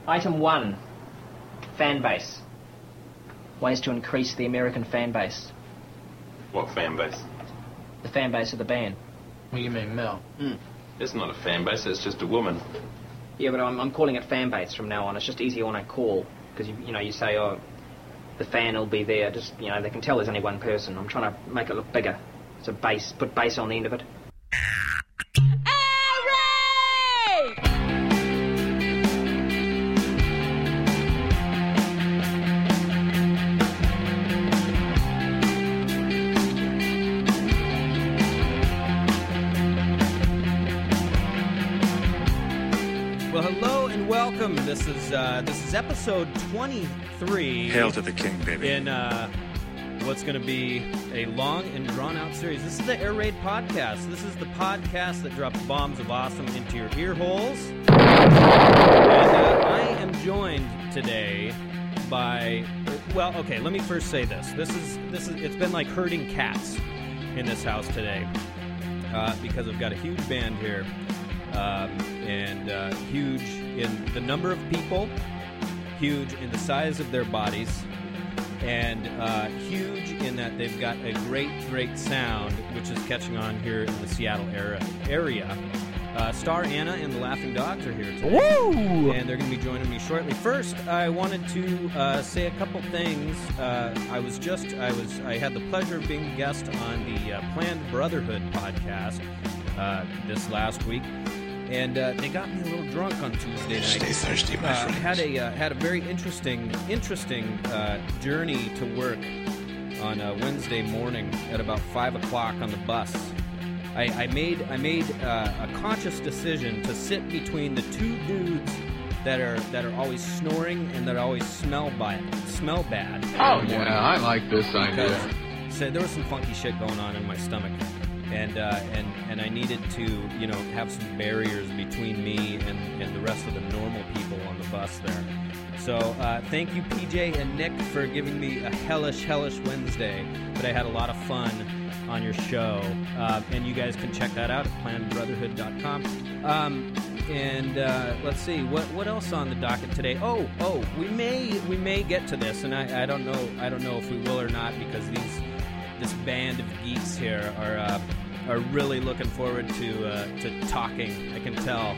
Item 1. Fan base. Ways to increase the American fan base. What fan base? The fan base of the band. What do you mean, Mel? It's not a fan base, it's just a woman. Yeah, but I'm calling it fan base from now on. It's just easier when I call. Because, you say, oh, the fan will be there. Just, they can tell there's only one person. I'm trying to make it look bigger. It's a base. Put base on the end of it. This is episode 23. Hail to the king, baby. In what's going to be a long and drawn-out series. This is the Air Raid Podcast. This is the podcast that drops bombs of awesome into your ear holes. And I am joined today by... Well, okay, let me first say this. This is. It's been like herding cats in this house today because I've got a huge band here. And huge in the number of people, huge in the size of their bodies, and huge in that they've got a great sound, which is catching on here in the Seattle area. Star, Anna, and the Laughing Dogs are here today. Woo! And they're going to be joining me shortly. First, I wanted to say a couple things. I had the pleasure of being a guest on the Planned Brotherhood podcast this last week. And they got me a little drunk on Tuesday night. Stay thirsty, my friends. Had a very interesting journey to work on Wednesday morning at about 5 o'clock on the bus. I made a conscious decision to sit between the two dudes that are always snoring and that always smell bad. Oh yeah, I like this idea. So there was some funky shit going on in my stomach. And I needed to, have some barriers between me and the rest of the normal people on the bus there. So thank you, PJ and Nick, for giving me a hellish Wednesday. But I had a lot of fun on your show. And you guys can check that out at plannedbrotherhood.com. Let's see, what else on the docket today? Oh, we may get to this, and I don't know if we will or not, because this band of geeks here are really looking forward to talking. I can tell.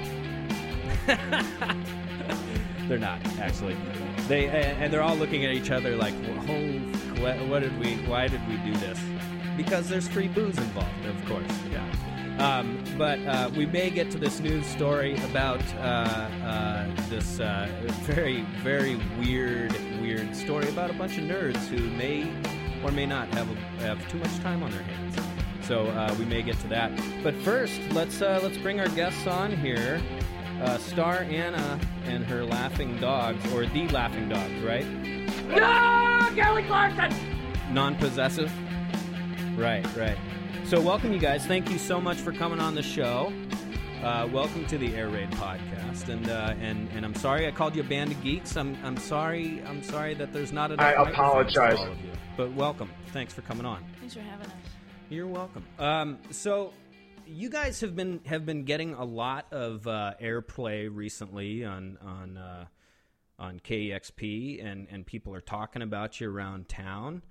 They're not, actually. They're all looking at each other like, why did we do this? Because there's free booze involved, of course. Yeah. But we may get to this news story about this very, very weird story about a bunch of nerds who may or may not have too much time on their hands. So we may get to that. But first, let's bring our guests on here. Star Anna and her Laughing Dogs, or the Laughing Dogs, right? No! Kelly Clarkson! Non-possessive? Right. So welcome, you guys. Thank you so much for coming on the show. Welcome to the Air Raid Podcast. And I'm sorry I called you a band of geeks. I'm sorry that there's not enough. I apologize. For all of you. But welcome. Thanks for coming on. Thanks for having us. You're welcome. So you guys have been getting a lot of airplay recently on KEXP, and people are talking about you around town.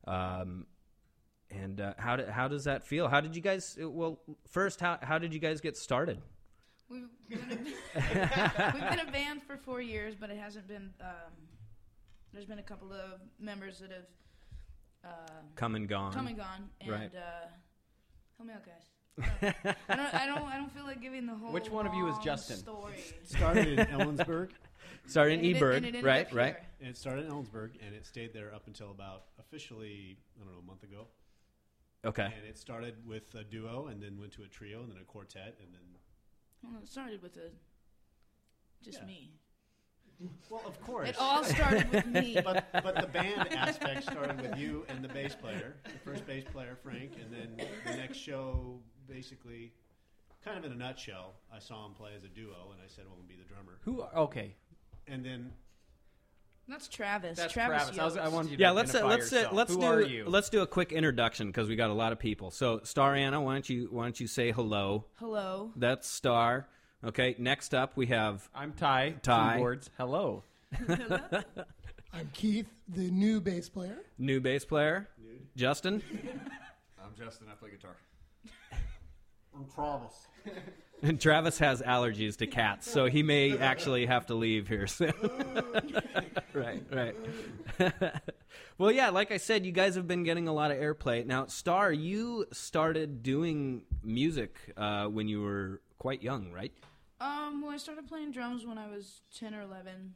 And how does that feel? How did you guys? Well, first, how did you guys get started? We've been a band for 4 years, but it hasn't been. There's been a couple of members that have come and gone. And right. Help me out, guys. I don't feel like giving the whole. Which one of you is Justin? Story. Started in Ellensburg. Started in Eberg, right? And it started in Ellensburg, and it stayed there up until about officially, a month ago. Okay. And it started with a duo, and then went to a trio, and then a quartet, and then. Well, it started with me. Well, of course. It all started with me. But the band aspect started with you and the bass player, the first bass player, Frank, and then the next show, basically, kind of in a nutshell, I saw him play as a duo, and I said, well, I'm going to be the drummer. Okay. And then... That's Travis. That's Travis. I wanted you to identify yourself. Who are you? Let's do a quick introduction because we got a lot of people. So, Star Anna, why don't you say hello? Hello. That's Star. Okay, next up we have... I'm Ty. Ty. Keyboards. Hello. I'm Keith, the new bass player. New bass player. Justin. I'm Justin. I play guitar. I'm Travis. And Travis has allergies to cats, so he may actually have to leave here soon. Right. Well, yeah, like I said, you guys have been getting a lot of airplay. Now, Star, you started doing music when you were quite young, right? Well, I started playing drums when I was 10 or 11.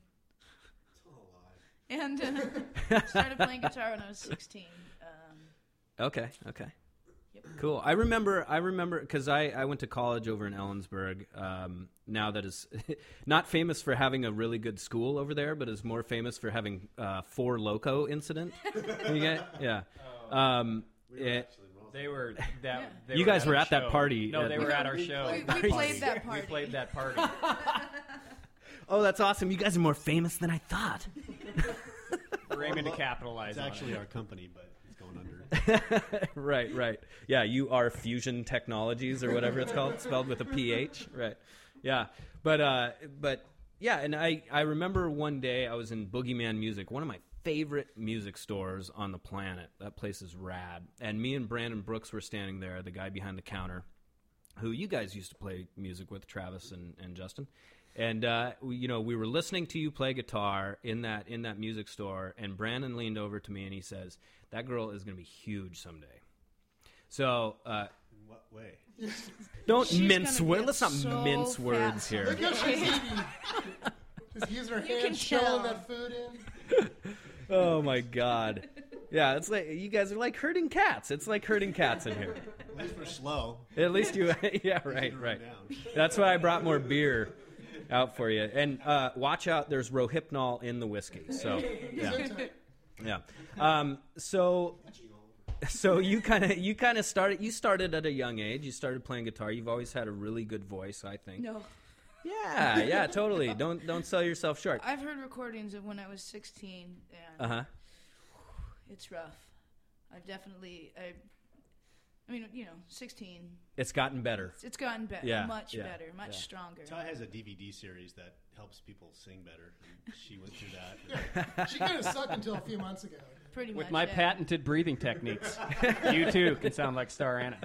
And started playing guitar when I was 16. Okay. Yep. Cool. I remember because I went to college over in Ellensburg. Now that is not famous for having a really good school over there, but is more famous for having Four Loko incident. Yeah. They were that. They you were guys at were our at that show. party. No, they were at our show. We played that party. We played that party. Oh, that's awesome! You guys are more famous than I thought. We're aiming to capitalize. It's on actually it. our company, but it's going under. Right. Yeah, you are Fusion Technologies or whatever it's called, spelled with a PH. Right. Yeah, but yeah, and I remember one day I was in Boogeyman Music, one of my favorite music stores on the planet. That place is rad. And me and Brandon Brooks were standing there, the guy behind the counter, who you guys used to play music with, Travis and Justin. And we were listening to you play guitar in that music store, and Brandon leaned over to me and he says, "That girl is going to be huge someday." So In what way? don't She's mince gonna words. get Let's not so mince fat words someday. here. Look how she's eating. Just using her You can hands, shoving tell. that food in. Oh my God. Yeah, it's like you guys are like herding cats. It's like herding cats in here. At least we're slow. At least you, yeah, Easy right. to run down. That's why I brought more beer out for you. And watch out, there's Rohypnol in the whiskey. So yeah. So you kind of started at a young age. You started playing guitar. You've always had a really good voice, I think. No. Yeah, totally. Don't sell yourself short. I've heard recordings of when I was 16, and it's rough. I mean, 16. It's gotten better. It's gotten better. Yeah, Much yeah, better. Much yeah. stronger. Ty has a DVD series that helps people sing better, and she went through that. She kind of sucked until a few months ago. Pretty With much. my yeah. patented breathing techniques, you too can sound like Star Anna.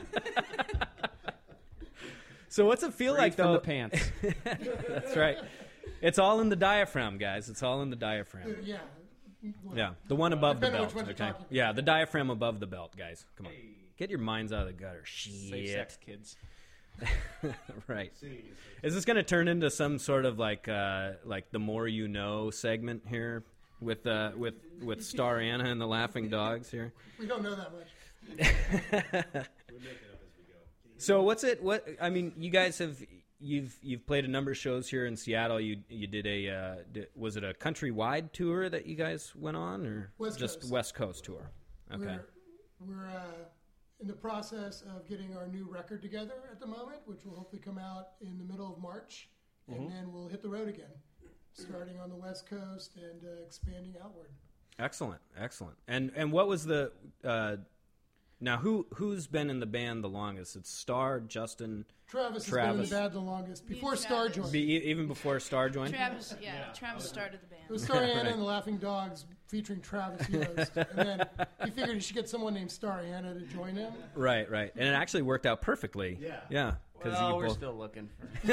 So what's it feel like, Breathe though? from the pants. That's right. It's all in the diaphragm, guys. It's all in the diaphragm. Yeah. Yeah, the one above the Depending on belt. which one you're Okay. talking about. Yeah, the diaphragm above the belt, guys. Come on, get your minds out of the gutter. Safe sex, Shit. kids. Right. Is this going to turn into some sort of like the more you know segment here with Star Anna and the Laughing Dogs here? We don't know that much. So what's it? What I mean, you guys have you've played a number of shows here in Seattle. You did was it a countrywide tour that you guys went on, or West just Coast. West Coast tour? Okay. We're in the process of getting our new record together at the moment, which will hopefully come out in the middle of March, and then we'll hit the road again, starting on the West Coast and expanding outward. Excellent. And what was the now who's been in the band the longest? It's Star, Justin, Travis has been in the band the longest, before Star joined. even before Star joined. Travis started the band. It was Star Anna and the Laughing Dogs featuring Travis Yost. And then he figured he should get someone named Star Anna to join him. Right, and it actually worked out perfectly. Yeah. Well, we're both... still looking for.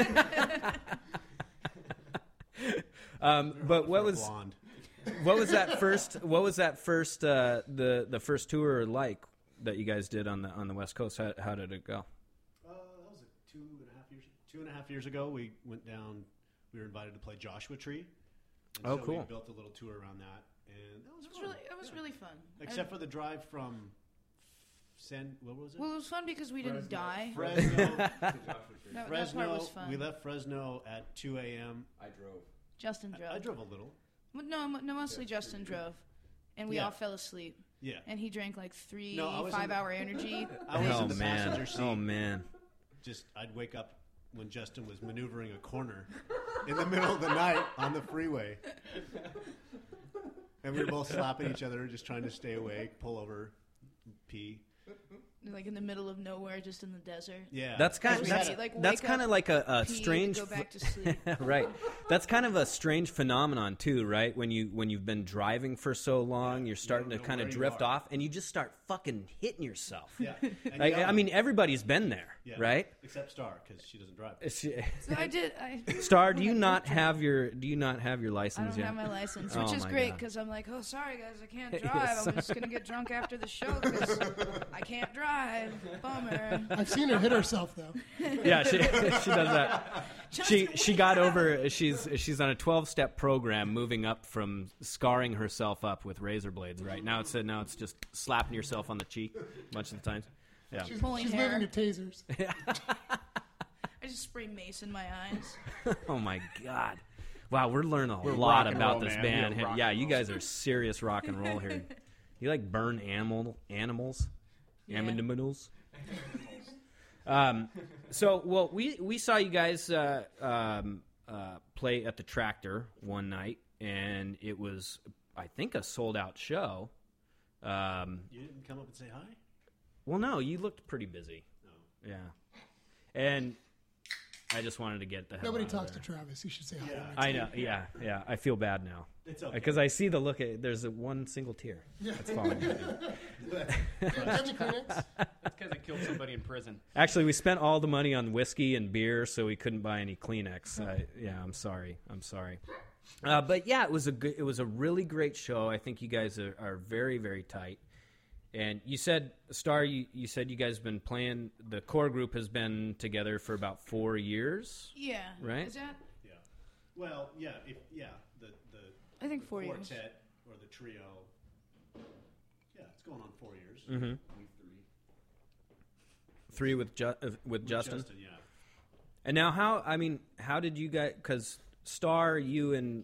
But what was Blonde. what was that first? What was that first? The first tour like that you guys did on the West Coast? How did it go? That was 2.5 years ago. We went down. We were invited to play Joshua Tree. And Oh, so cool. We built a little tour around that, and that was fun. It was really fun. Except for the drive from what was it? Well, it was fun because we didn't die. Fresno. That part was fun. We left Fresno at 2 a.m. Justin drove. I drove a little. No, mostly Justin drove, and we all fell asleep. Yeah. And he drank like three No, I was in 5-hour energy. I was in the passenger seat. Oh man! Just I'd wake up when Justin was maneuvering a corner in the middle of the night on the freeway, and we were both slapping each other, just trying to stay awake, pull over, pee. like in the middle of nowhere, just in the desert. Yeah, That's kind of that's kind of like a pee, strange go back to sleep. right. That's kind of a strange phenomenon too, right? When you've been driving for so long, you're starting to kind of drift off, and you just start fucking hitting yourself. Yeah, I mean, everybody's been there, right? Except Star, because she doesn't drive. So I did. Star, do you not have your license I don't yet? have my license, which is my great God. because I'm like, oh, sorry guys, I can't drive. I'm just gonna get drunk after the show because I can't drive. Bummer. I've seen her hit herself though. Yeah, she does that. She got over. She's on a 12-step program, moving up from scarring herself up with razor blades. Right now, it's just slapping yourself on the cheek a bunch of the times. Yeah, She's Pulling moving hair. to tasers. I just spray mace in my eyes. Oh my God! Wow, we're learning a We're lot rock and about roll, this man. band. We are rock Yeah, and you roll. guys are serious rock and roll here. You like burn animals? Yeah. Animals. So, well, we saw you guys play at the Tractor one night, and it was, I think, a sold-out show. You didn't come up and say hi? Well, no, you looked pretty busy. No. Yeah, and I just wanted to get the hell Nobody out of talks there. to Travis. He should say hi. Yeah. I know. Yeah. I feel bad now. It's okay. Because I see the look. There's one single tear that's falling. That's Kleenex. That's because I killed somebody in prison. Actually, we spent all the money on whiskey and beer, so we couldn't buy any Kleenex. I'm sorry. But yeah, it was a really great show. I think you guys are very, very tight. And you said, Star, you said you guys have been playing. The core group has been together for about 4 years. Yeah. Right? Is that? Yeah. Well, yeah. The I think 4 years. quartet or the trio. Yeah, it's going on 4 years. Mm-hmm. Three with Justin. Yeah. And now, how did you guys? Because Star, you and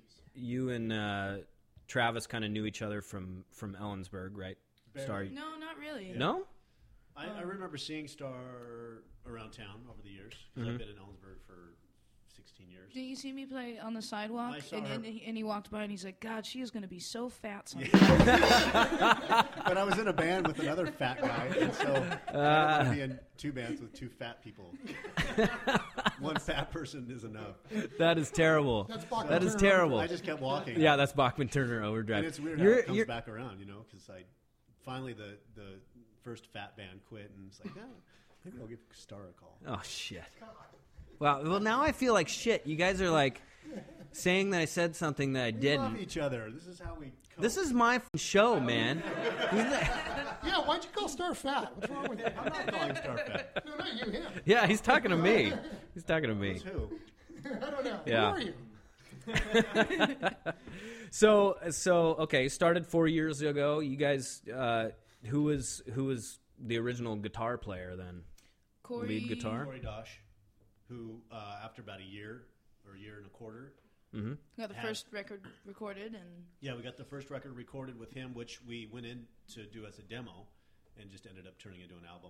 Travis kind of knew each other from Ellensburg, right? Barely. Star. No, not really. No. I remember seeing Star around town over the years. 'Cause I've been in Ellensburg for 16 years. Did you see me play on the sidewalk? I saw and, her. and he walked by and he's like, God, she is going to be so fat someday. But I was in a band with another fat guy, and so I don't want to be in two bands with two fat people. One fat person is enough. That is terrible. That's Bachman That is Turner terrible. I just kept walking. Yeah, that's Bachman Turner Overdrive. And it's weird how it comes back around, because finally the first fat band quit, and it's like, yeah, maybe I'll give Star a call. Oh shit. Well, now I feel like shit. You guys are like saying that I said something that I We didn't. love each other. This is how we cope. This is my show, man. Yeah, why'd you call Star fat? What's wrong with you? I'm not calling Star fat. No, not you, him. Yeah, he's talking to me. He's talking to me. Who's who? I don't know. Yeah. Who are you? So okay, started 4 years ago. You guys, who was the original guitar player then? Corey, Lead guitar. Corey Dosh, who after about a year or a year and a quarter, got the first record recorded, and yeah, we got the first record recorded with him, which we went in to do as a demo, and just ended up turning into an album.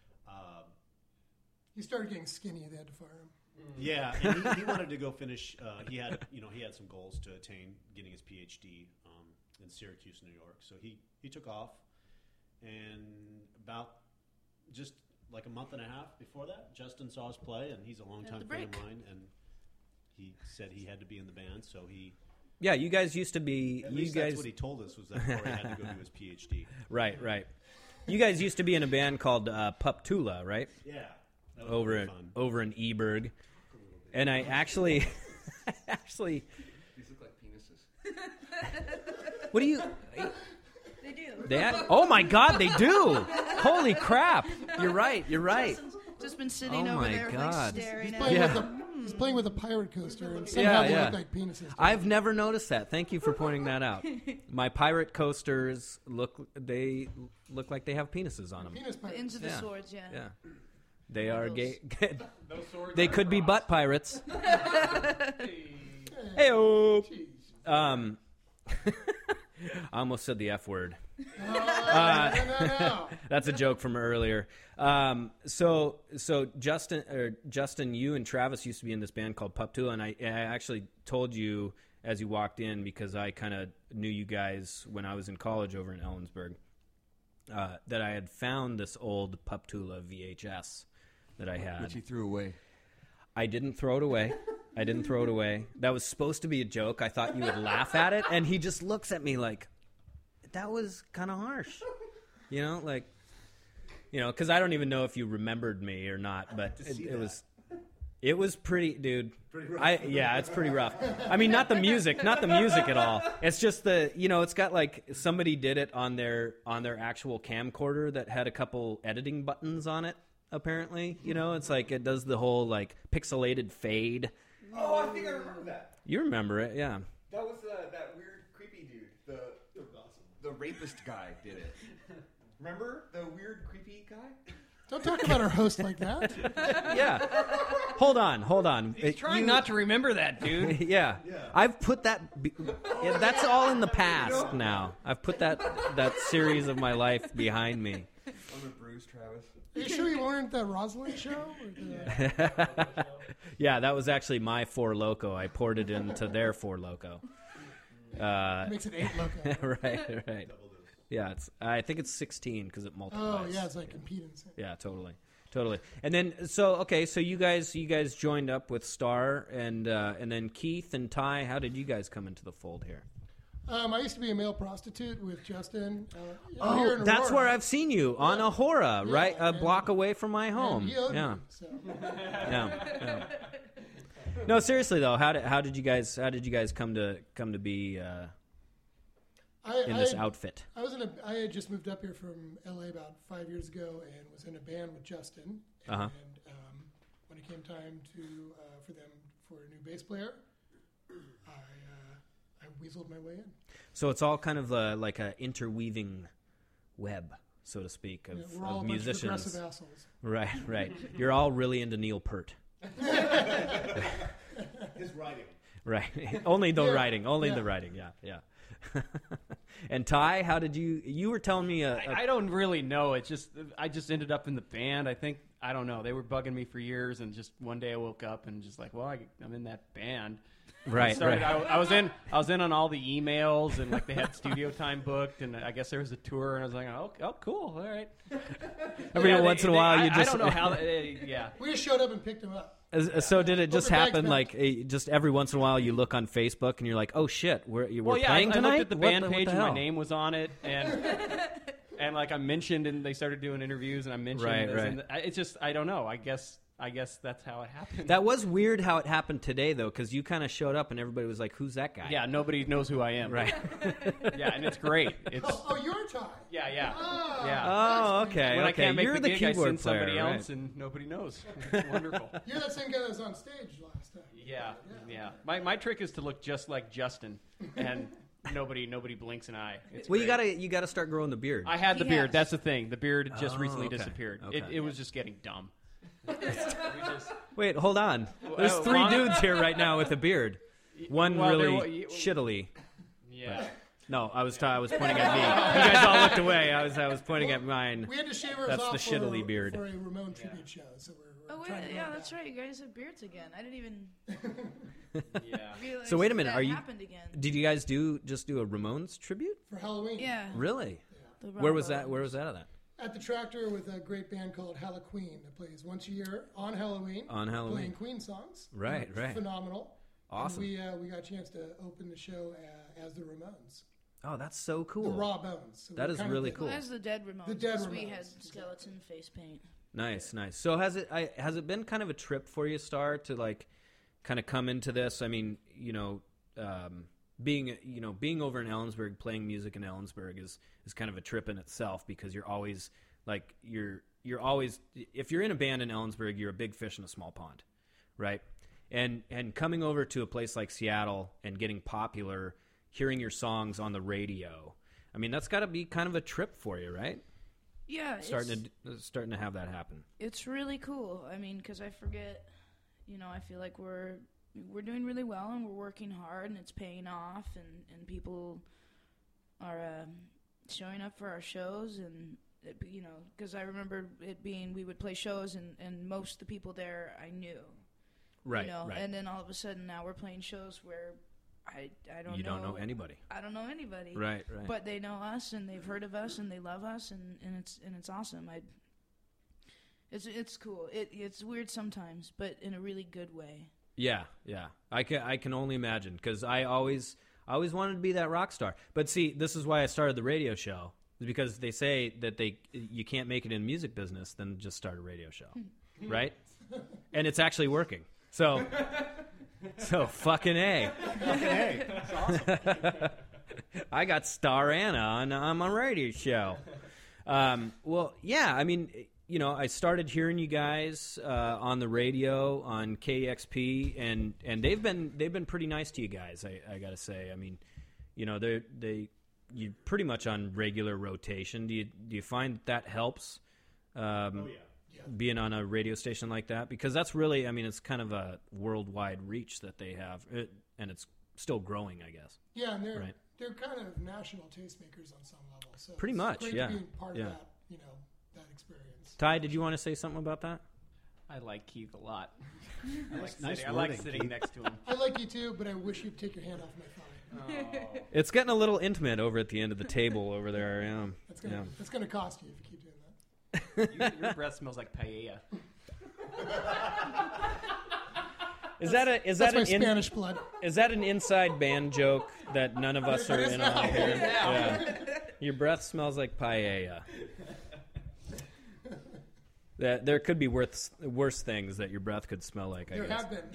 He started getting skinny. They had to fire him. Yeah, and he wanted to go finish. He had some goals to attain, getting his PhD in Syracuse, New York. So he took off, and about just like a month and a half before that, Justin saw us play, and he's a longtime friend of mine, and he said he had to be in the band, so he. Yeah, you guys used to be. At you least guys that's what he told us, was that Corey had to go do his PhD. Right. You guys used to be in a band called Pup Tula, right? Yeah, that was really fun. Over in Eberg, and I actually. These look like penises. What do you? they do. Oh my God, they do! Holy crap! You're right. Justin's just been sitting Oh over my there, God. like staring at Playing me. with he's playing with a pirate coaster, and somehow they look like penises. I've never noticed that. Thank you for pointing that out. My pirate coasters look like they have penises on them. Penis The pirates. ends of the Yeah. swords, yeah. Yeah, they are gay. Those swords They are could be crossed. butt pirates. Hey. Heyo. Jeez. I almost said the F word. No. That's a joke from earlier. So Justin, you and Travis used to be in this band called Pup Tula, and I actually told you as you walked in because I kind of knew you guys when I was in college over in Ellensburg. that I had found this old Puptula VHS that I had. Which he threw away. I didn't throw it away. That was supposed to be a joke. I thought you would laugh at it. And he just looks at me like, that was kind of harsh. Because I don't even know if you remembered me or not, but it was pretty, dude. Pretty rough. It's pretty rough. I mean, not the music at all. It's just it's got like somebody did it on their actual camcorder that had a couple editing buttons on it. Apparently, it's like it does the whole like pixelated fade. Oh, I think I remember that. You remember it, yeah. That was that weird, creepy dude. The rapist guy did it. Remember the weird, creepy guy? Don't talk about our host like that. Yeah. Hold on. He's trying not to remember that, dude. Yeah. I've put that. That's all in the past now. I've put that series of my life behind me. I'm a Bruce Travis. Are you sure you weren't that Rosalind show? Yeah, that was actually my Four Loko. I poured it into their Four Loko. Makes it 8 Loko. Right. Yeah, I think it's 16 because it multiplies. Oh, yeah, it's like impedance. Yeah, totally. And then, so you guys joined up with Star, and then Keith and Ty. How did you guys come into the fold here? I used to be a male prostitute with Justin. Oh, that's where I've seen you on Ahura, right? A block away from my home. Yeah. Yeah. No, seriously though, how did you guys come to be in this outfit? I had just moved up here from LA about 5 years ago and was in a band with Justin. And when it came time for a new bass player, I weaseled my way in. So it's all kind of like a interweaving web, so to speak, of, we're all of a musicians. Bunch of progressive assholes. Right. You're all really into Neil Peart. His writing. Right. Only the writing. The writing. Yeah. And Ty, how did you were telling me I don't really know. I just ended up in the band. I don't know. They were bugging me for years, and just one day I woke up and just like, well, I'm in that band. Right. I was in on all the emails, and like they had studio time booked, and I guess there was a tour, and I was like, oh cool, all right. Every once in a while, you just I don't know how. Yeah. We just showed up and picked him up. So did it just happen like just every once in a while you look on Facebook and you're like, oh shit, we're playing tonight? I looked at the band page and my name was on it, and like I mentioned, and they started doing interviews, and I mentioned this, and it's just I don't know. I guess that's how it happened. That was weird how it happened today, though, because you kind of showed up and everybody was like, who's that guy? Yeah, nobody knows who I am. Right. Yeah, and it's great. You're Ty. Yeah. Oh, okay. When I can't make You're the the gig, I keyboard send somebody player, else, and nobody knows. It's wonderful. You're that same guy that was on stage last time. Yeah. My trick is to look just like Justin, and nobody blinks an eye. It's well, great. you gotta start growing the beard. I had the beard. That's the thing. The beard just recently disappeared. Okay. It was just getting dumb. Wait, hold on. There's three dudes here right now with a beard. One really shittily. Yeah. But, no, I was pointing at me. You guys all looked away. I was pointing at mine. We had to shave ours That's off the shittily beard. for a Ramon tribute show. So we're trying to that's right. You guys have beards again. I didn't even. realize So wait a minute. that Are you? happened again. Did you guys do a Ramones tribute for Halloween? Yeah. Really? Yeah. Where was that? Where was that at? At the Tractor with a great band called Halloween that plays once a year on Halloween. Playing Queen songs. Right. Phenomenal. Awesome. And we got a chance to open the show as the Ramones. Oh, that's so cool. The Raw Bones. So that is really cool. As the Dead Ramones. The Dead Ramones. We had skeleton face paint. Nice. So has it been kind of a trip for you, Star, to like kind of come into this? I mean, being over in Ellensburg, playing music in Ellensburg is kind of a trip in itself, because you're always like you're always, if you're in a band in Ellensburg, you're a big fish in a small pond, right? And coming over to a place like Seattle and getting popular, hearing your songs on the radio, I mean, that's got to be kind of a trip for you, right? Yeah, starting to have that happen. It's really cool. I mean, because I forget, I feel like we're doing really well and we're working hard and it's paying off, and people are showing up for our shows, and because I remember it being, we would play shows and most of the people there I knew, right? And then all of a sudden now we're playing shows where I don't know. You don't know anybody. I don't know anybody. Right. But they know us, and they've heard of us, and they love us, and it's awesome. It's cool. It's weird sometimes, but in a really good way. Yeah. I can only imagine, because I always wanted to be that rock star. But see, this is why I started the radio show, because they say that you can't make it in the music business, then just start a radio show, right? And it's actually working. So fucking A. That's awesome. I got Star Anna on my radio show. Well, yeah, I mean, I started hearing you guys on the radio on KXP, and they've been pretty nice to you guys. I gotta say. I mean, you're pretty much on regular rotation. Do you find that helps? Yeah. Being on a radio station like that, because that's really, I mean, it's kind of a worldwide reach that they have, and it's still growing, I guess. Yeah, and they're kind of national tastemakers on some level. So pretty it's much, great yeah. to be part Yeah. of that, that experience. Ty, did you want to say something about that? I like Keith a lot. Nice I like wording, sitting Keith. next to him. I like you too, but I wish you'd take your hand off my thigh. Oh. It's getting a little intimate over at the end of the table over there. Yeah. That's gonna cost you if you keep doing that. Your breath smells like paella. Is that my an Spanish blood? Is that an inside band joke that none of us are in on here? Yeah. Your breath smells like paella. That there could be worse things that your breath could smell like. I There guess. have been.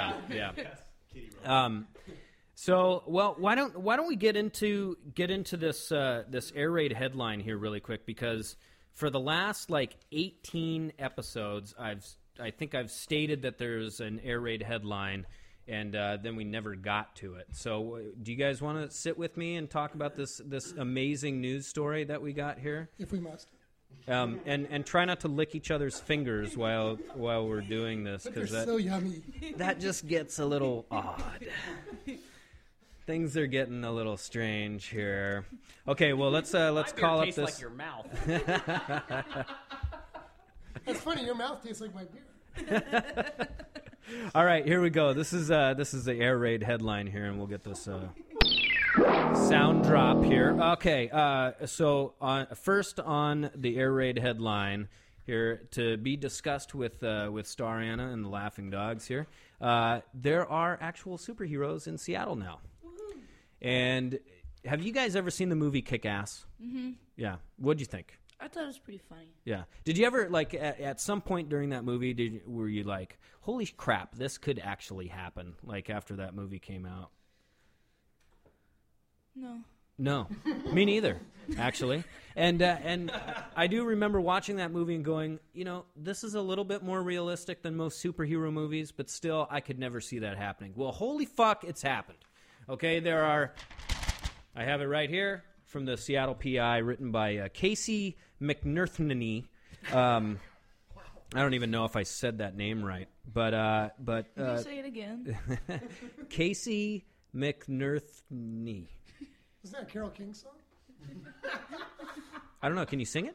Yeah. So, well, why don't we get into this air raid headline here really quick, because for the last 18 episodes, I think I've stated that there's an air raid headline, and then we never got to it. So, do you guys want to sit with me and talk about this amazing news story that we got here? If we must. And try not to lick each other's fingers while we're doing this, But they're because so yummy. that just gets a little odd. Things are getting a little strange here. Okay, well let's call up tastes this. like your mouth. That's funny. Your mouth tastes like my beer. All right, here we go. This is the air raid headline here, and we'll get this sound drop here. Okay, so first on the air raid headline here, to be discussed with Star Anna and the Laughing Dogs here. There are actual superheroes in Seattle now. And have you guys ever seen the movie Kick-Ass? Mm-hmm. Yeah. What'd you think? I thought it was pretty funny. Yeah. Did you ever, at some point during that movie, were you like, holy crap, this could actually happen, after that movie came out? No. Me neither, actually. And I do remember watching that movie and going, this is a little bit more realistic than most superhero movies, but still, I could never see that happening. Well, holy fuck, it's happened. Okay, I have it right here from the Seattle PI, written by Casey McNerthney. I don't even know if I said that name right, but Can you say it again? Casey McNerthney. Isn't that a Carole King song? I don't know. Can you sing it?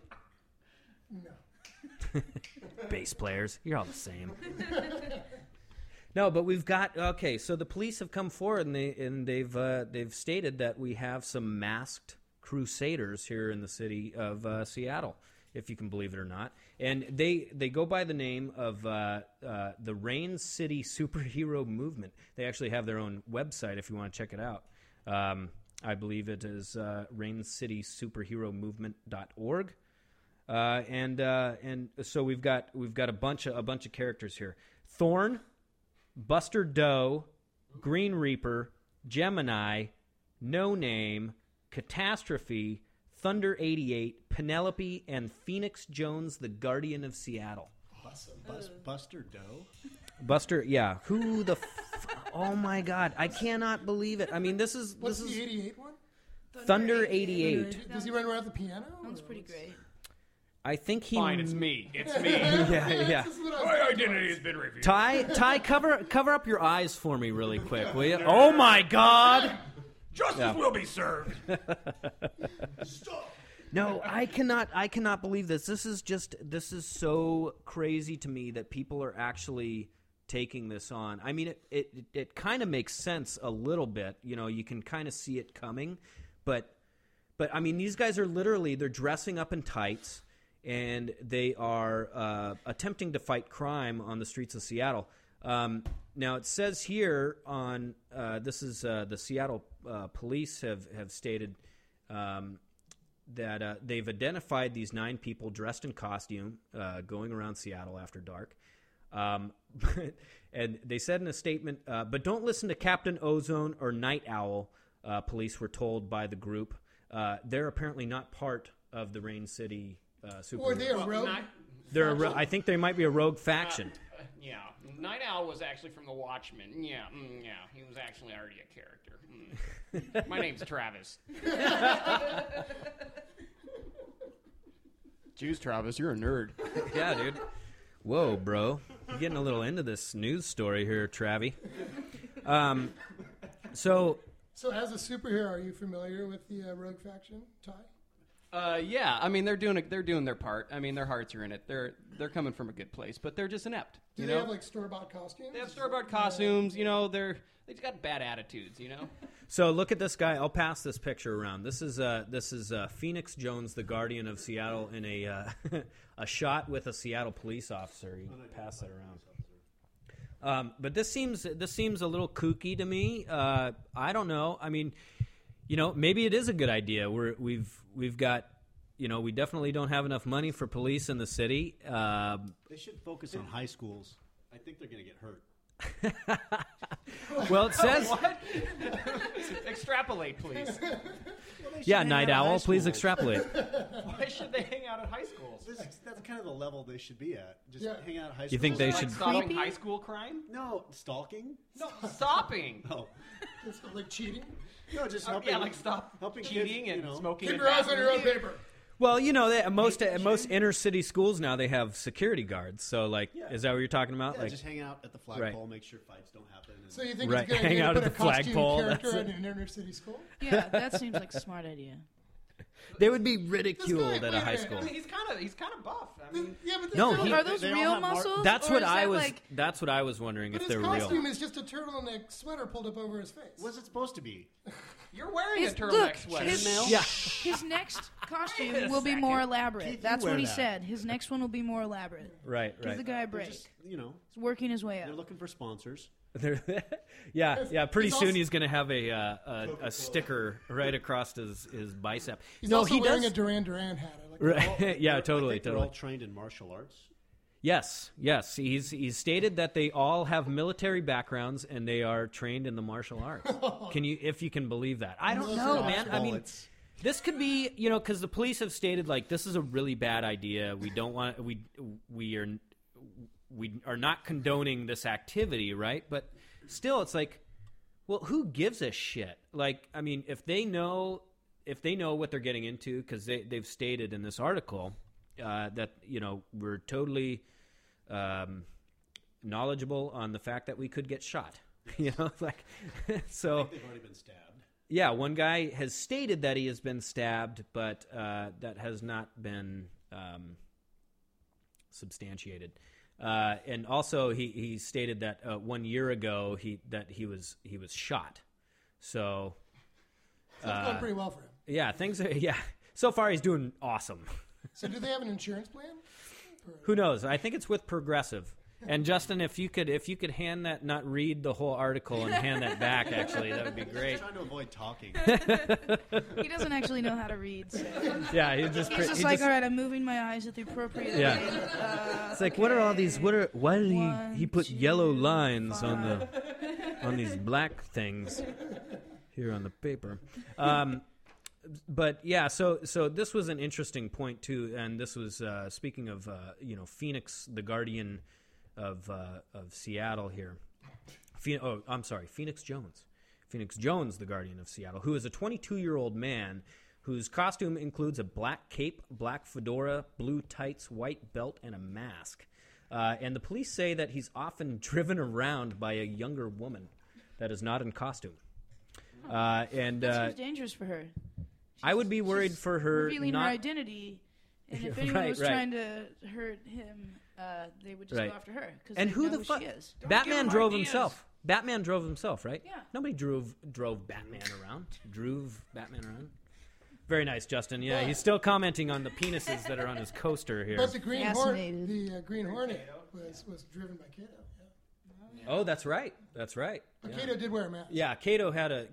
No. Bass players, you're all the same. No, but we've got so the police have come forward and they've stated that we have some masked crusaders here in the city of Seattle, if you can believe it or not, and they go by the name of the Rain City Superhero Movement. They actually have their own website if you want to check it out. I believe it is raincitysuperheromovement.org. And so we've got a bunch of characters here. Thorn, Buster Doe, Green Reaper, Gemini, No Name, Catastrophe, Thunder 88, Penelope, and Phoenix Jones, the Guardian of Seattle. Buster Doe? Buster, yeah. Who the oh my God, I cannot believe it. I mean, this is What's the 88 one? Thunder 88. Does he run around the piano? Sounds pretty great. I think he. Fine, it's me. It's me. Yeah. My identity has been revealed. Ty, cover up your eyes for me really quick, will you? Oh my God! Justice will be served. No, I cannot believe this. This is so crazy to me that people are actually taking this on. I mean, it kind of makes sense a little bit. You know, you can kind of see it coming, but I mean, these guys are literally, they're dressing up in tights, and they are attempting to fight crime on the streets of Seattle. Now, it says here on this is the Seattle police have stated that they've identified these 9 people dressed in costume going around Seattle after dark. And they said in a statement, but don't listen to Captain Ozone or Night Owl, police were told by the group. They're apparently not part of the Rain City superheroes. Or they're rogue? I think they might be a rogue faction. Yeah. Night Owl was actually from The Watchmen. Yeah, he was actually already a character. My name's Travis. Jeez, Travis, you're a nerd. Yeah, dude. Whoa, bro. You're getting a little into this news story here, Travie. So as a superhero, are you familiar with the rogue faction, Ty? Yeah, I mean they're doing their part. I mean their hearts are in it. They're coming from a good place, but they're just inept. Do they have like store-bought costumes? They have store-bought costumes. You know, they've got bad attitudes. You know. So look at this guy. I'll pass this picture around. This is Phoenix Jones, the Guardian of Seattle, in a a shot with a Seattle police officer. You can pass that around. But this seems a little kooky to me. I don't know. I mean, you know, maybe it is a good idea. We've got, you know, we definitely don't have enough money for police in the city. They should focus on high schools. I think they're going to get hurt. Well, it says... What? Extrapolate, please. Yeah, Night Owl, please extrapolate. Why should they hang out at high schools? That's kind of the level they should be at. Just hang out at high schools. You think they should... Stopping high school crime? No, stalking? No, stopping. No. Like cheating? No, just helping. Yeah, like helping cheating kids, and smoking. Keep your eyes on your own paper. Well, you know, at most inner city schools now they have security guards. So, like, is that what you're talking about? Yeah, like, just hang out at the flagpole, make sure fights don't happen. So you think Right, it's a good hang idea out to at put the a costume flagpole, character that's in an inner city school? Yeah, that seems like a smart idea. They would be ridiculed at a high I school. mean, he's kind of buff. I mean, Yeah, but No, are Are those real muscles? That's or what is I that was. like- That's what I was wondering But if his they're real. costume is just a turtleneck sweater pulled up over his face. What's it supposed to be? you're wearing His- a turtleneck look, sweater. his next costume will be more elaborate. Keith, you That's wear what he that. said. His next one will be more elaborate. Right, Give right. the guy a They're break. just, you know, He's working his way they're up. looking for sponsors. yeah. Pretty he's soon also- he's going to have a sticker right across his bicep. He's no, also he wearing does. a Duran Duran hat. I like that. Right. Yeah, I totally, think they're totally. all trained in martial arts. Yes. He's stated that they all have military backgrounds and they are trained in the martial arts. If you can believe that? I don't know, man. I mean, this could be, you know, because the police have stated like this is a really bad idea. We don't want we are not condoning this activity, right? But still, it's like, well, who gives a shit? Like, I mean, if they know what they're getting into, because they've stated in this article that, you know, we're totally knowledgeable on the fact that we could get shot. You know, like, so. I think they've already been stabbed. Yeah, one guy has stated that he has been stabbed, but that has not been substantiated. And also, he stated that 1 year ago he was shot. So So it's going pretty well for him. yeah, things are So far, he's doing awesome. So do they have an insurance plan? Who knows? I think it's with Progressive. And Justin, if you could not read the whole article and hand that back, actually, that would be great. He's trying to avoid talking. He doesn't actually know how to read. So. Yeah, he's just all right, I'm moving my eyes at the appropriate way. It's like, what are all these? Why did he put yellow lines on these black things here on the paper? But yeah, so this was an interesting point too, and this was speaking of Phoenix, the Guardian of Seattle here. Phoenix Jones. Phoenix Jones, the Guardian of Seattle, who is a 22-year-old man whose costume includes a black cape, black fedora, blue tights, white belt, and a mask. And the police say that he's often driven around by a younger woman that is not in costume. That seems dangerous for her. I would be worried for her revealing not her identity, and if anyone was trying to hurt him, they would just go after her. And who the fuck? Batman drove himself. Batman drove himself, right? Yeah. Nobody drove Batman around. Drove Batman around. Very nice, Justin. Yeah, he's still commenting on the penises that are on his coaster here. But the Green Hornet was driven by Kato. Yeah. Oh, that's right. That's right. But Kato did wear a mask. Yeah, Kato had a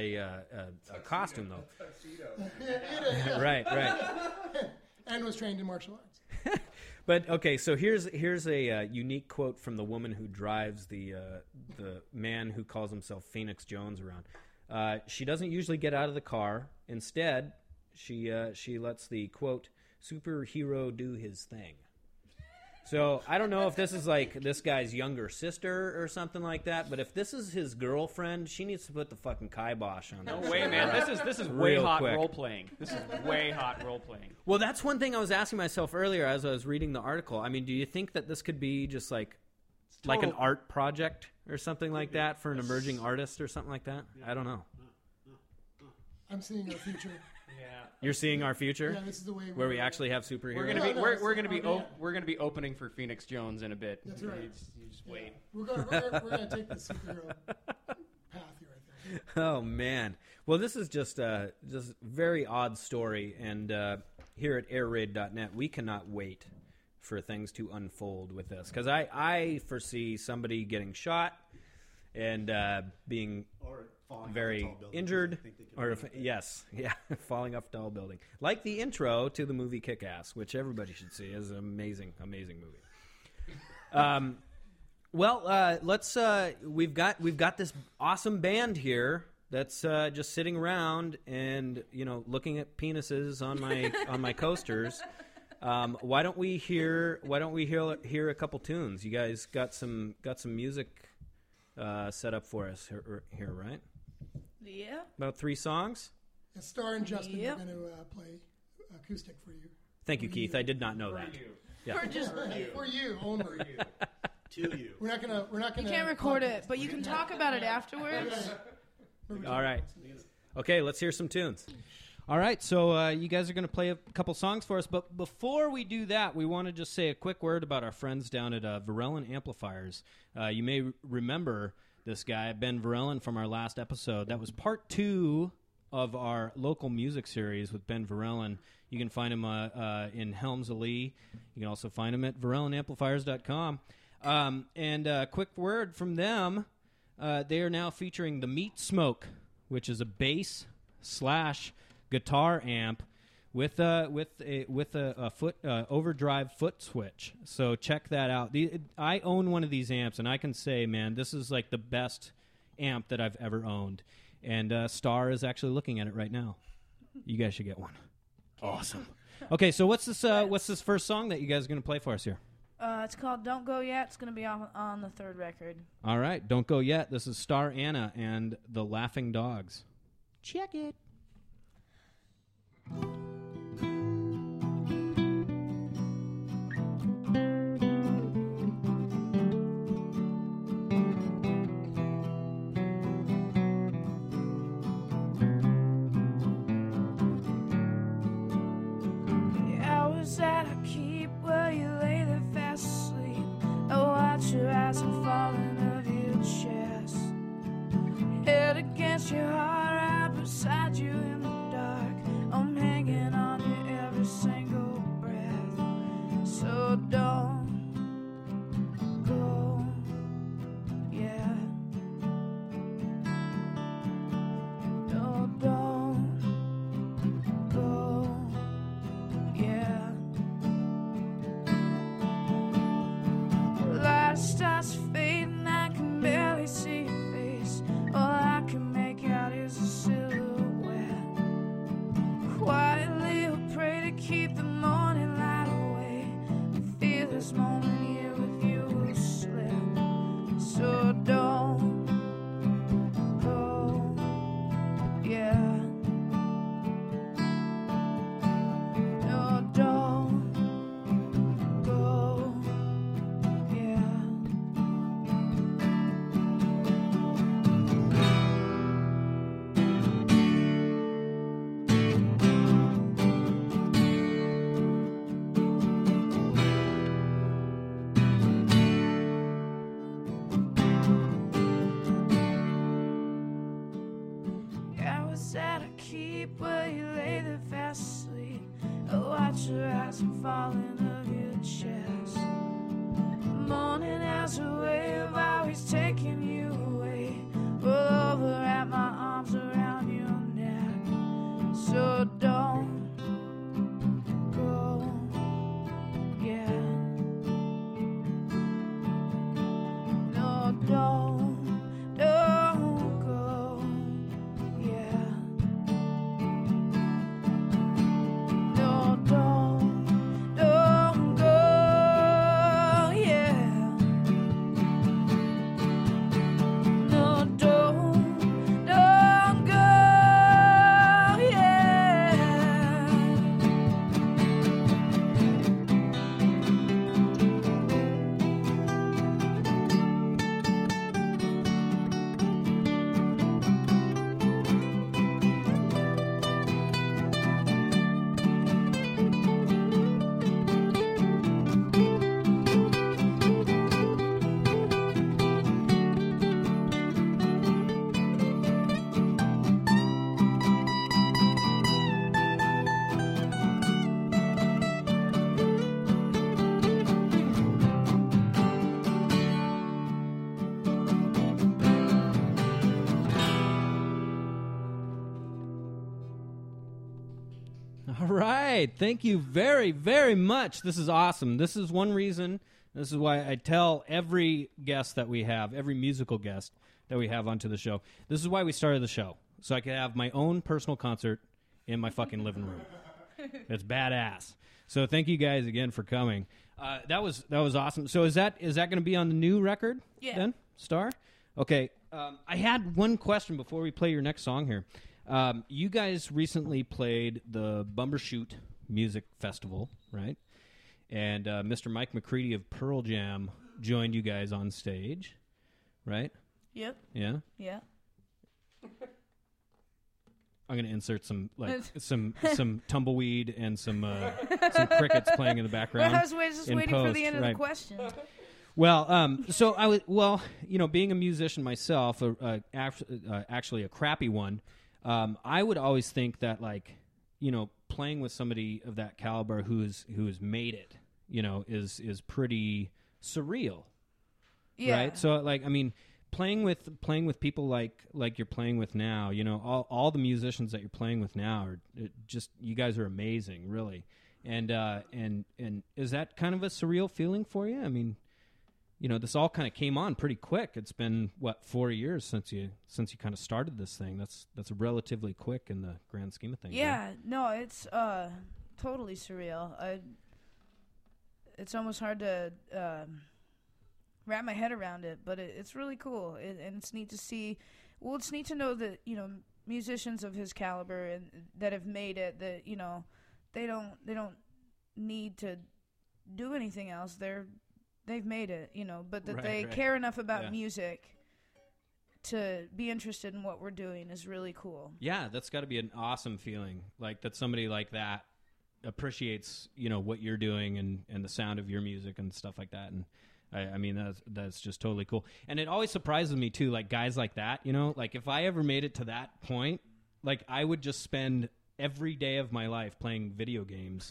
costume though. Right. And was trained in martial arts. But okay, so here's a unique quote from the woman who drives the man who calls himself Phoenix Jones around. She doesn't usually get out of the car. Instead, she lets the quote superhero do his thing. So I don't know if this is like this guy's younger sister or something like that, but if this is his girlfriend, she needs to put the fucking kibosh on. No way, man. This is way hot role playing. This is way hot role playing. Well, that's one thing I was asking myself earlier as I was reading the article. I mean, do you think that this could be just like an art project or something like that for an emerging artist or something like that? I don't know. I'm seeing our future. You're seeing our future? Yeah, this is the way where we actually have superheroes. We're gonna be opening for Phoenix Jones in a bit. That's right. You just wait. We're gonna take the superhero path here, I think. Oh man. Well, this is just a very odd story, and here at airraid.net, we cannot wait for things to unfold with this because I foresee somebody getting shot and being very injured, falling off a tall building, like the intro to the movie Kick-Ass, which everybody should see. Is an amazing movie. Let's we've got this awesome band here that's just sitting around and looking at penises on my coasters. Why don't we hear a couple tunes? You guys got some music set up for us here, right? Yeah. About 3 songs? Star and Justin are going to play acoustic for you. Thank you, Keith. I did not know that. Yeah. For you only. To you. We're not gonna. You can't record it, but you can talk about it afterwards. All right. Okay, let's hear some tunes. All right, so you guys are going to play a couple songs for us, but before we do that, we want to just say a quick word about our friends down at Varellin Amplifiers. You may remember this guy, Ben Varellin, from our last episode. That was part 2 of our local music series with Ben Varellin. You can find him in Helmsley. You can also find him at VarellinAmplifiers.com. And a quick word from them, they are now featuring the Meat Smoke, which is a bass/guitar amp with a foot overdrive foot switch. So check that out. I own one of these amps, and I can say, man, this is like the best amp that I've ever owned. And Star is actually looking at it right now. You guys should get one. Awesome. Okay, so what's this first song that you guys are going to play for us here? It's called Don't Go Yet. It's going to be on the 3rd record. All right, Don't Go Yet. This is Star Anna and the Laughing Dogs. Check it. Your eyes are falling of your chest, head against your heart, right beside you in the dark. I'm hanging on your every single breath. So don't go yet. No, don't go yet. Starts fading, I can barely see your face. All I can make out is a silhouette. heap where you lay there fast asleep. I watch your eyes and falling of your chest. Morning as a wave, always taking you away. Roll over at my arms around your neck. So don't go, yeah. No, don't go, yeah. No, don't go, yeah. No, don't go, yeah. All right. Thank you very, very much. This is awesome. This is one reason. This is why I tell every guest that we have, every musical guest that we have onto the show, this is why we started the show. So I could have my own personal concert in my fucking living room. It's badass. So thank you guys again for coming. That was awesome. So is that going to be on the new record? Yeah. Then, Star? Okay. I had one question before we play your next song here. You guys recently played the Bumbershoot Music Festival, right? And Mr. Mike McCready of Pearl Jam joined you guys on stage, right? Yep. Yeah? Yeah. I'm going to insert some some tumbleweed and some crickets playing in the background. Well, I was just waiting for the end of the question. Well, so I was being a musician myself, actually a crappy one. I would always think that playing with somebody of that caliber who has made it, is pretty surreal. Yeah. Right? So playing with people like you're playing with now, all the musicians that you're playing with now are just, you guys are amazing, really. And is that kind of a surreal feeling for you? I mean, this all kind of came on pretty quick. It's been 4 years since you kind of started this thing. That's relatively quick in the grand scheme of things. Yeah, right? no, it's totally surreal. It's almost hard to wrap my head around it, but it's really cool, and it's neat to see. Well, it's neat to know that musicians of his caliber and that have made it, that they don't need to do anything else. They've made it, but that they care enough about music to be interested in what we're doing is really cool. Yeah, that's got to be an awesome feeling, like that somebody like that appreciates, what you're doing and the sound of your music and stuff like that. And I mean, that's just totally cool. And it always surprises me too, like guys like that, like if I ever made it to that point, like I would just spend every day of my life playing video games,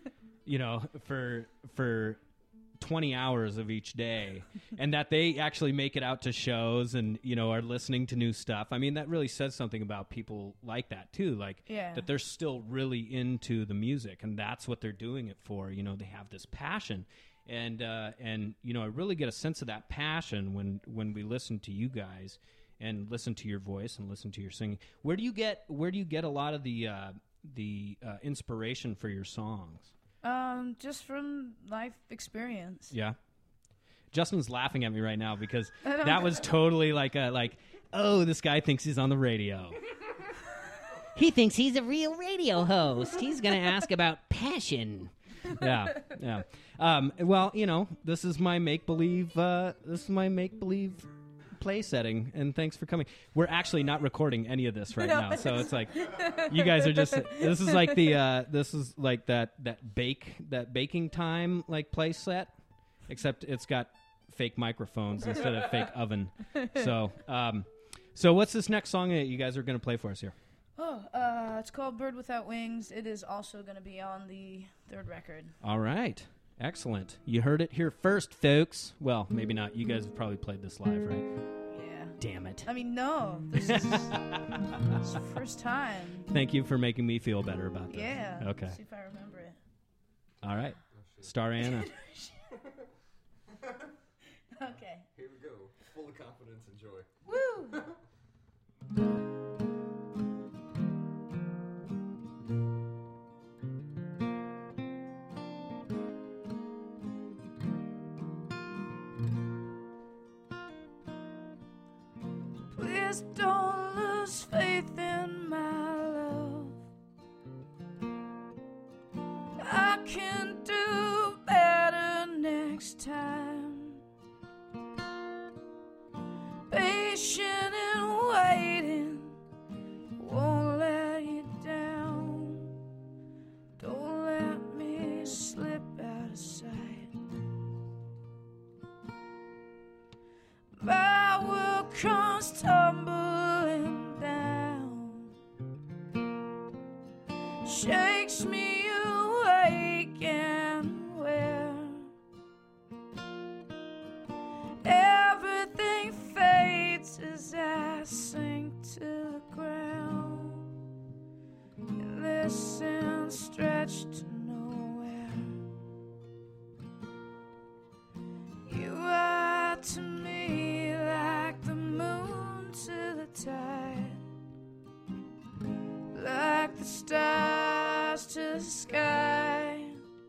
for 20 hours of each day, and that they actually make it out to shows and are listening to new stuff. I mean, that really says something about people like that too, that they're still really into the music, and that's what they're doing it for. They have this passion, and I really get a sense of that passion when we listen to you guys and listen to your voice and listen to your singing. Where do you get a lot of the inspiration for your songs? Just from life experience. Yeah. Justin's laughing at me right now because that was totally oh, this guy thinks he's on the radio. He thinks he's a real radio host. He's going to ask about passion. Yeah. Well, this is my make-believe play setting, and thanks for coming. We're actually not recording any of this right now, so it's like you guys are just, this is like that baking time play set, except it's got fake microphones instead of fake oven. So what's this next song that you guys are going to play for us here? It's called Bird Without Wings. It is also going to be on the third record. All right. Excellent. You heard it here first, folks. Well, maybe not. You guys have probably played this live, right? Yeah. Damn it. I mean, no. This is the first time. Thank you for making me feel better about this. Yeah. Okay. Let's see if I remember it. All right. Star Anna. Okay. Here we go. Full of confidence and joy. Woo! Please don't lose faith in my love. I can do better next time. Patient and waiting won't let you down. Don't let me slip out of sight. My world comes tumbling down, shakes me awake and where everything fades as I sink to the ground and listen stretched to nowhere. You are to me like the moon to the tide, like the stars to the sky.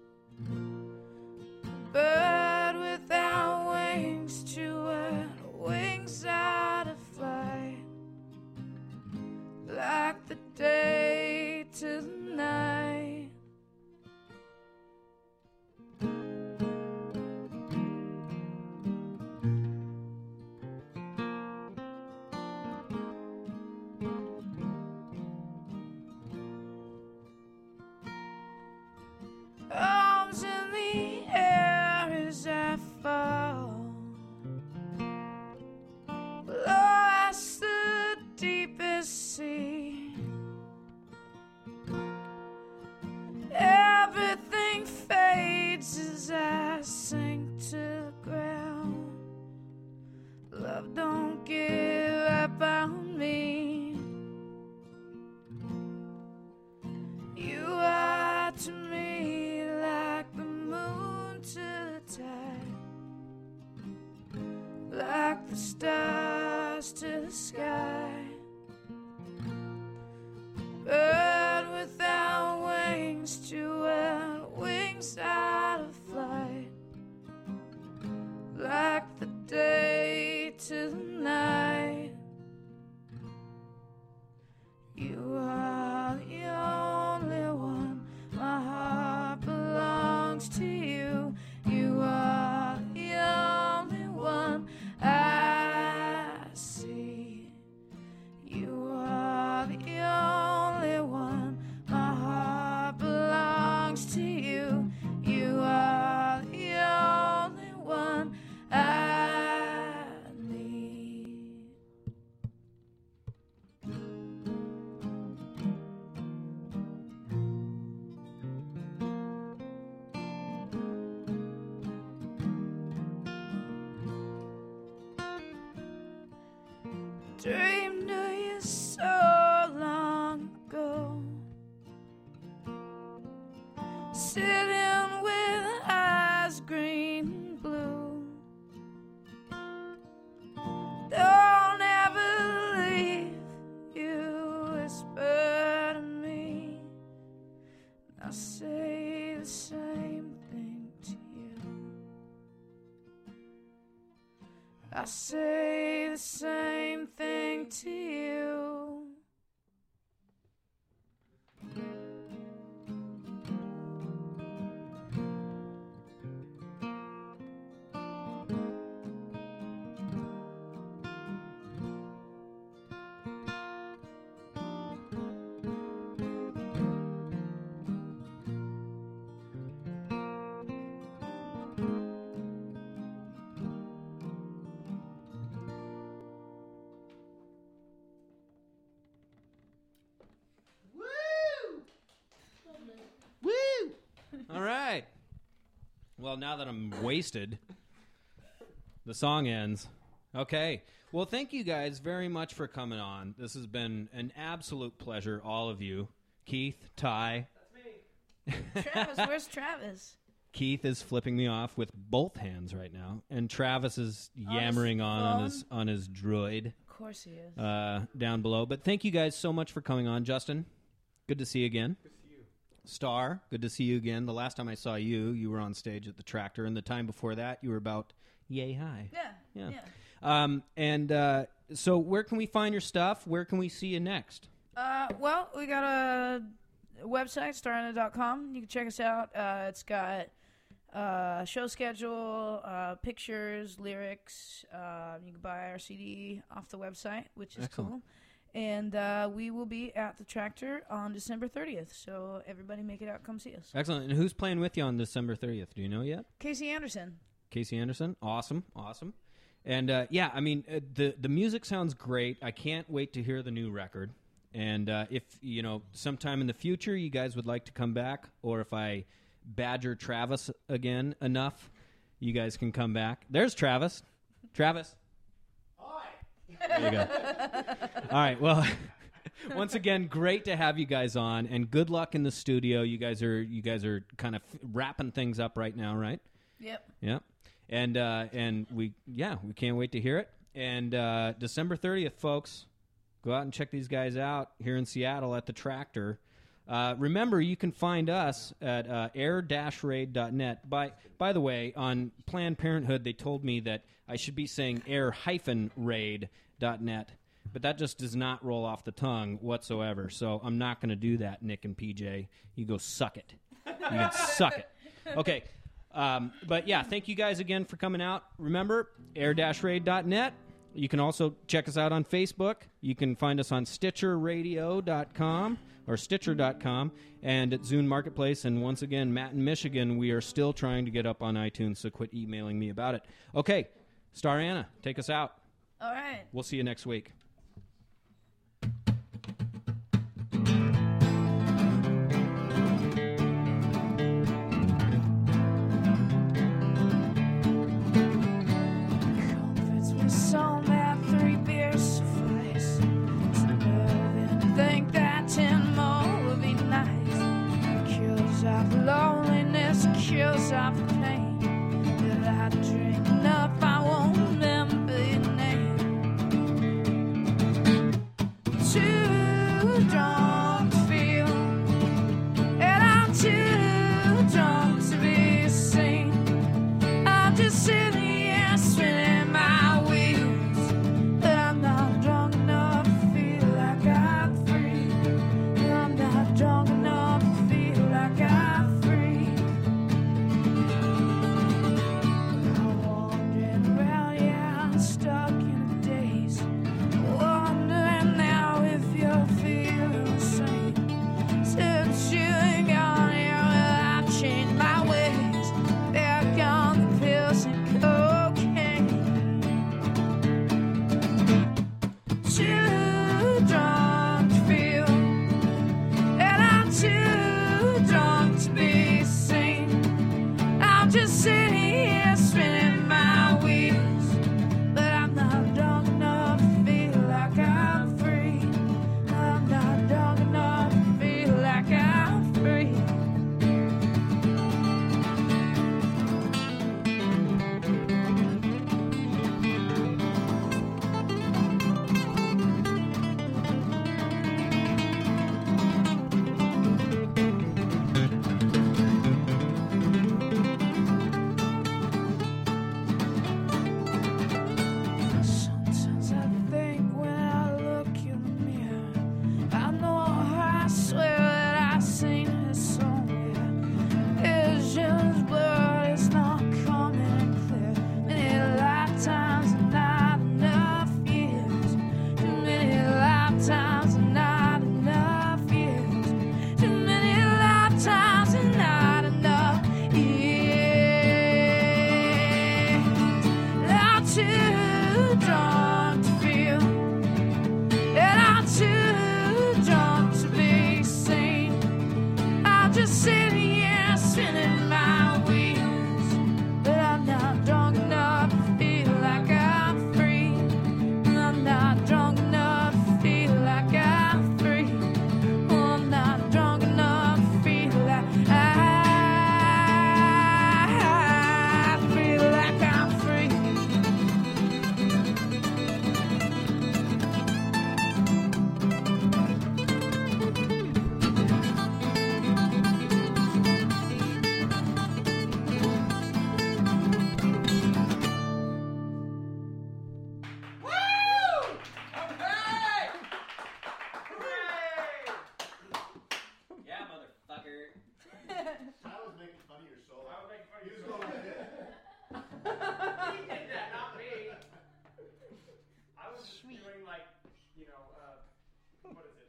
Bird without wings to earn, wings out of flight, like the day to the night. Arms in the air as I fall, lost the deepest sea. Everything fades as I sink to the ground. Love, don't give up on me. You are to me like the moon to the tide, like the stars to the sky. Bird without wings to earn, wings out of flight, like the day to the night. You are the only one, my heart belongs to you. You are the only one I see. You are the only one, my heart belongs to you. You are the only one I need. Dreamed of you so long ago, sitting with eyes green and blue. Don't ever leave, you whisper to me. I say the same thing to you. I say the same thing to you. All right. Well, now that I'm wasted, the song ends. Okay. Well, thank you guys very much for coming on. This has been an absolute pleasure, all of you. Keith, Ty. That's me. Travis, where's Travis? Keith is flipping me off with both hands right now, and Travis is yammering on his droid. Of course he is. Down below. But thank you guys so much for coming on. Justin, good to see you again. Good to see you. Star, good to see you again. The last time I saw you, you were on stage at the Tractor, and the time before that, you were about yay high. Yeah. So where can we find your stuff? Where can we see you next? Well, we got a website, starana.com. You can check us out. It's got show schedule, pictures, lyrics. You can buy our CD off the website, which is cool. And we will be at the Tractor on December 30th. So everybody make it out. Come see us. Excellent. And who's playing with you on December 30th? Do you know yet? Casey Anderson. Casey Anderson. Awesome. And the music sounds great. I can't wait to hear the new record. And if, sometime in the future you guys would like to come back, or if I badger Travis again enough, you guys can come back. There's Travis. Travis. Hi. There you go. All right. Well, once again, great to have you guys on, and good luck in the studio. You guys are kind of wrapping things up right now, right? Yep. And we can't wait to hear it. And December 30th, folks, go out and check these guys out here in Seattle at the Tractor. Remember, you can find us at air-raid.net. By the way, on Planned Parenthood, they told me that I should be saying air-raid.net, but that just does not roll off the tongue whatsoever. So I'm not going to do that, Nick and PJ. You go suck it. You can suck it. Okay. But yeah, thank you guys again for coming out. Remember, air-raid.net. You can also check us out on Facebook. You can find us on StitcherRadio.com or Stitcher.com and at Zune Marketplace. And once again, Matt in Michigan, we are still trying to get up on iTunes, so quit emailing me about it. Okay, Star Anna, take us out. All right. We'll see you next week. So that 3 beers suffice to love and think that 10 more would be nice. It kills off loneliness, kills off the pain. If I drink enough, I won't remember your name. Too drunk to feel, and I'm too drunk to be seen. I'm just sitting here spinning my just sitting here spinning my wheels, but I'm not drunk enough to feel like I'm free. I'm not drunk enough to feel like I'm free. Just sitting here spinning what is